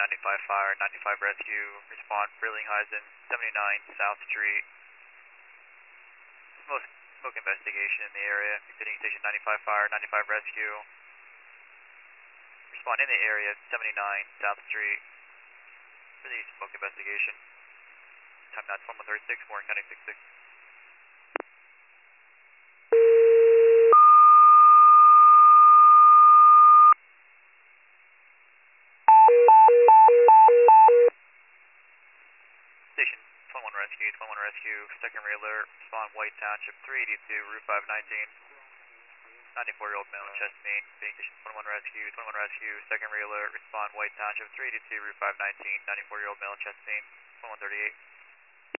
95 fire, 95 rescue, respond Frelinghuysen, 79 South Street. Smoke investigation in the area, exiting station 95 fire, 95 rescue. Respond in the area, 79 South Street, for the smoke investigation. Time now 2136, Warren County 66. Station 21 Rescue, secondary alert, respond White Township 382, Route 519. 94-year-old male, chest pain, being station 21 Rescue, secondary alert, respond White Township 382, Route 519, 94-year-old male, chest pain, 2138.